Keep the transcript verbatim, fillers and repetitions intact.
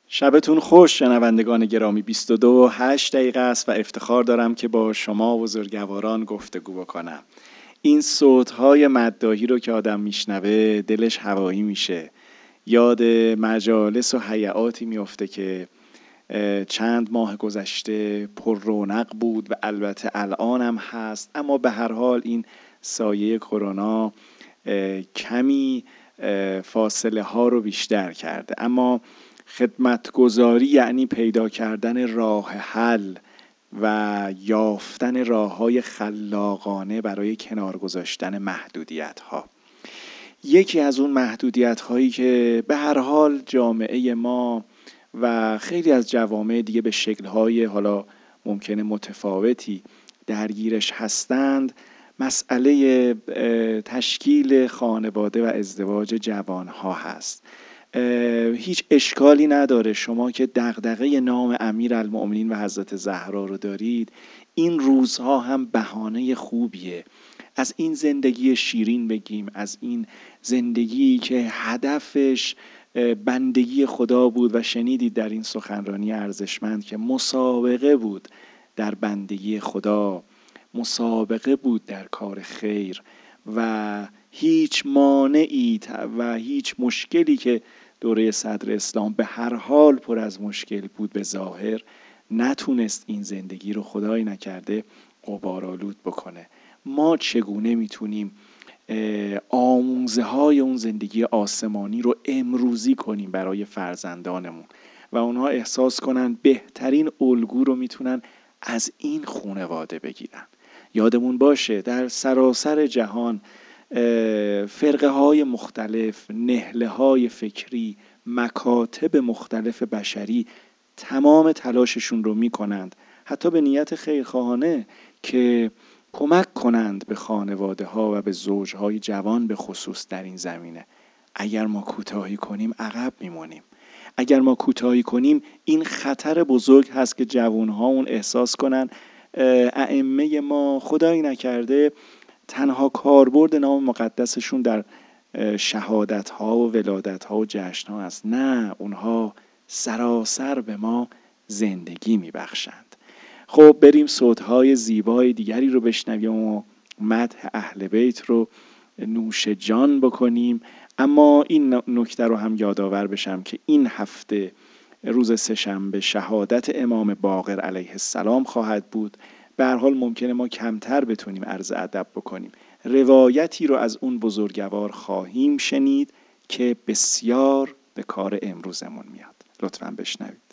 شبتون خوش شنوندگان گرامی. بیست و دو و هشت دقیقه است و افتخار دارم که با شما بزرگواران گفتگو بکنم. این صوت‌های مداحی رو که آدم میشنوه دلش هوایی میشه. یاد مجالس و هیئاتی میفته که چند ماه گذشته پر رونق بود و البته الان هم هست، اما به هر حال این سایه کرونا کمی فاصله ها رو بیشتر کرده. اما خدمتگزاری یعنی پیدا کردن راه حل و یافتن راه‌های خلاقانه برای کنار گذاشتن محدودیت‌ها. یکی از اون محدودیت‌هایی که به هر حال جامعه ما و خیلی از جوامع دیگه به شکل‌های حالا ممکنه متفاوتی درگیرش هستند، مسئله تشکیل خانواده و ازدواج جوانها هست. هیچ اشکالی نداره شما که دغدغه نام امیرالمؤمنین و حضرت زهرا رو دارید، این روزها هم بهانه خوبیه. از این زندگی شیرین بگیم، از این زندگی که هدفش بندگی خدا بود و شنیدید در این سخنرانی ارزشمند که مسابقه بود در بندگی خدا، مسابقه بود در کار خیر و هیچ مانعی و هیچ مشکلی که دوره صدر اسلام به هر حال پر از مشکل بود به ظاهر نتونست این زندگی رو خدایی نکرده غبارآلود بکنه. ما چگونه میتونیم آموزه های اون زندگی آسمانی رو امروزی کنیم برای فرزندانمون و اونها احساس کنن بهترین الگو رو میتونن از این خانواده بگیرن. یادمون باشه در سراسر جهان فرقه های مختلف، نهله های فکری، مکاتب مختلف بشری تمام تلاششون رو میکنند، حتی به نیت خیرخواهانه، که کمک کنند به خانواده ها و به زوجهای جوان به خصوص در این زمینه. اگر ما کوتاهی کنیم عقب میمونیم. اگر ما کوتاهی کنیم این خطر بزرگ هست که جوانها اون احساس کنن ائمه ما خدایی نکرده تنها کاربرد نام مقدسشون در شهادت ها و ولادت ها و جشن ها است. نه، اونها سراسر به ما زندگی میبخشند. خب بریم صوت‌های زیبای دیگری رو بشنویم و مدح اهل بیت رو نوش جان بکنیم. اما این نکته رو هم یادآور بشم که این هفته روز سه‌شنبه شهادت امام باقر علیه السلام خواهد بود. به هر حال ممکنه ما کمتر بتونیم عرض ادب بکنیم. روایتی رو از اون بزرگوار خواهیم شنید که بسیار به کار امروزمون میاد. لطفاً بشنوید.